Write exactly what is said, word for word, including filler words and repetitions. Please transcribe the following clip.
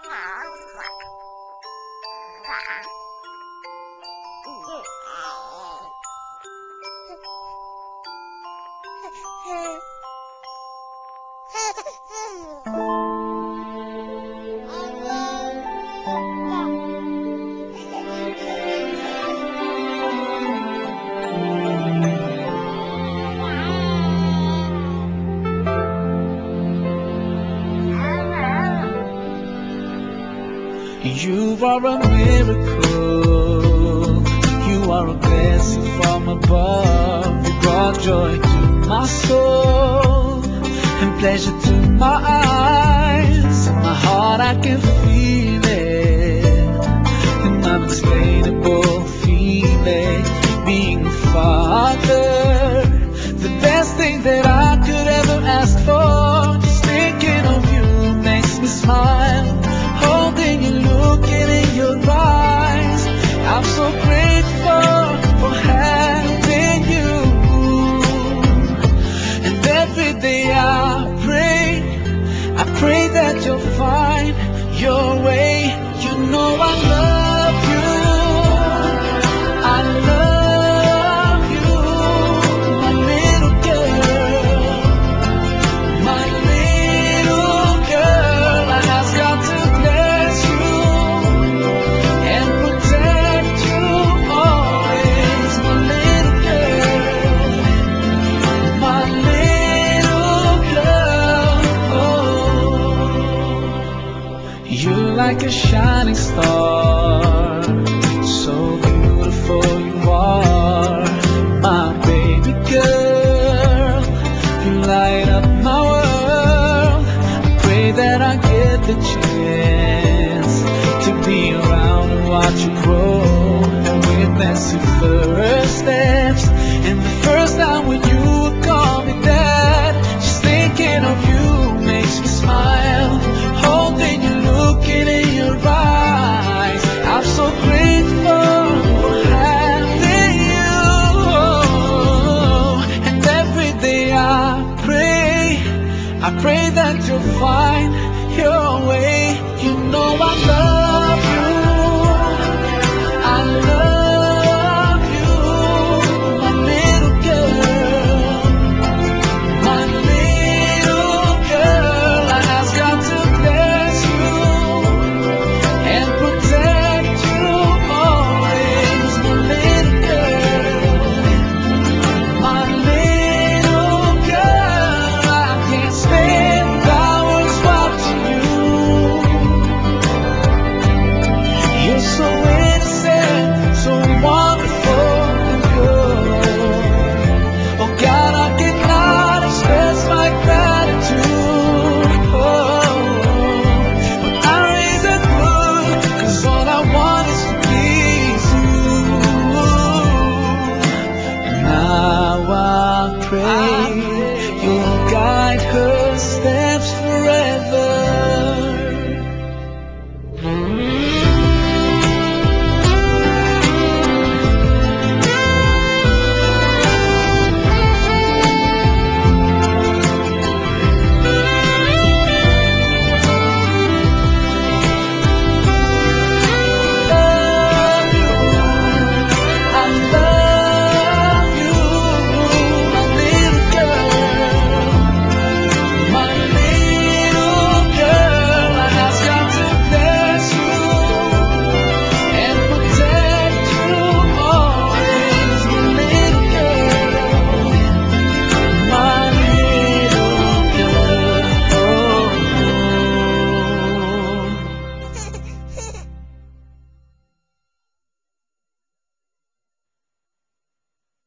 You are a miracle, you are a blessing from above. You brought joy to my soul and pleasure to my eyes. In my heart I can feel it, an unexplainable feeling. Being a father, the best thing that I could ever ask for. Just thinking of you makes me smile. Holding you, looking in your eyes, I'm so grateful for having you. And every day I pray, I pray that you'll find your way. You know I love you, I love you, my little girl, my little girl. I ask God to bless you and protect you always, my little girl, my little girl. Oh, you're like a shining star, so beautiful you are, my baby girl. You light up my world. I pray that I get the chance to be around and watch you grow and witness you flourish.